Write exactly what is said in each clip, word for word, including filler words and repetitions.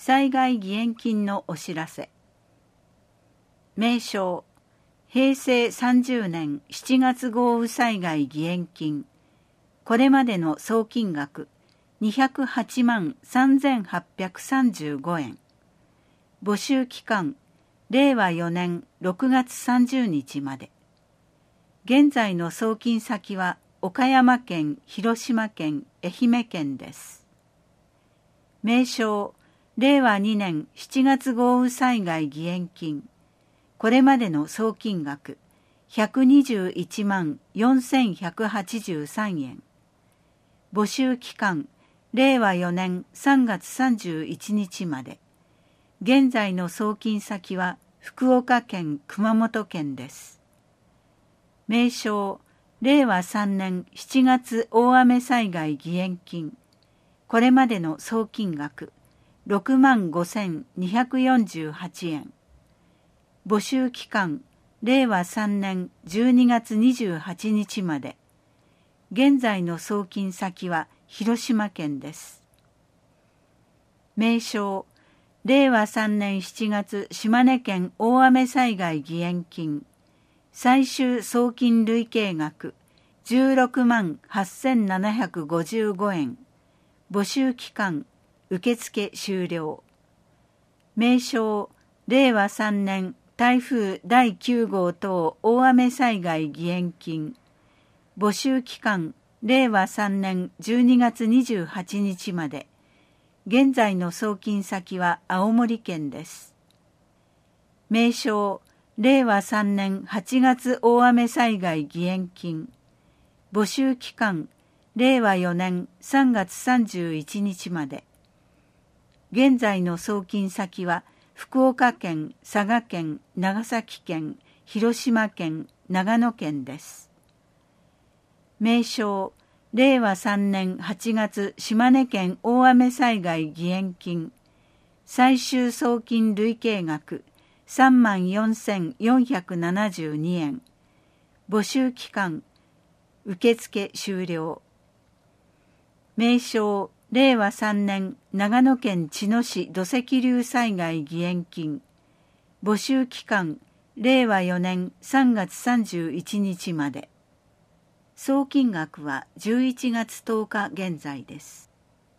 災害義援金のお知らせ。名称、へいせいさんじゅうねんしちがつ豪雨災害義援金。これまでの総金額にひゃくはちまんさんぜんはっぴゃくさんじゅうごえん。募集期間、れいわよねんろくがつさんじゅうにちまで。現在の送金先は岡山県、広島県、愛媛県です。名称、れいわにねんしちがつ豪雨災害義援金。これまでの総金額ひゃくにじゅういちまんよんせんひゃくはちじゅうさんえん。募集期間、れいわよねんさんがつさんじゅういちにちまで。現在の送金先は福岡県、熊本県です。名称、れいわさんねんしちがつ大雨災害義援金。これまでの総金額ろくまんごせんにひゃくよんじゅうはちえん。募集期間、れいわさんねんじゅうにがつにじゅうはちにちまで。現在の送金先は広島県です。名称、れいわさんねんしちがつ島根県大雨災害義援金。最終送金累計額じゅうろくまんはっせんななひゃくごじゅうごえん。募集期間、受付終了。名称、れいわさんねん台風だいきゅうごう等大雨災害義援金。募集期間、れいわさんねんじゅうにがつにじゅうはちにちまで。現在の送金先は青森県です。名称、れいわさんねんはちがつ大雨災害義援金。募集期間、れいわよねんさんがつさんじゅういちにちまで。現在の送金先は福岡県、佐賀県、長崎県、広島県、長野県です。名称、れいわさんねんはちがつ島根県大雨災害義援金。最終送金累計額さんまんよんせんよんひゃくななじゅうにえん。募集期間、受付終了。名称、れいわさんねん長野県茅野市土石流災害義援金。募集期間、れいわよねんさんがつさんじゅういちにちまで。総金額はじゅういちがつとおか現在です。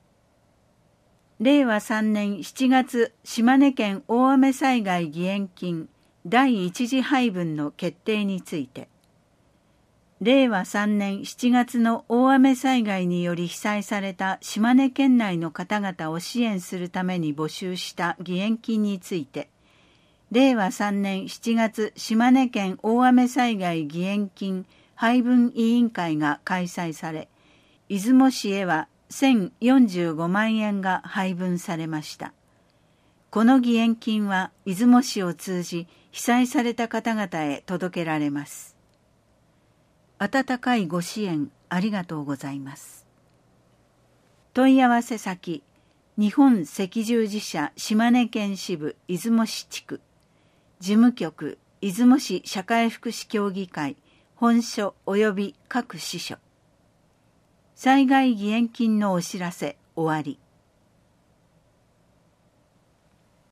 れいわさんねんしちがつ島根県大雨災害義援金だいいち次配分の決定について。れいわさんねんしちがつの大雨災害により被災された島根県内の方々を支援するために募集した義援金について、れいわさんねんしちがつ島根県大雨災害義援金配分委員会が開催され、出雲市へはせんよんじゅうごまんえんが配分されました。この義援金は出雲市を通じ被災された方々へ届けられます。温かいご支援ありがとうございます。問い合わせ先、日本赤十字社島根県支部出雲市地区、事務局出雲市社会福祉協議会本所及び各支所。災害義援金のお知らせ終わり。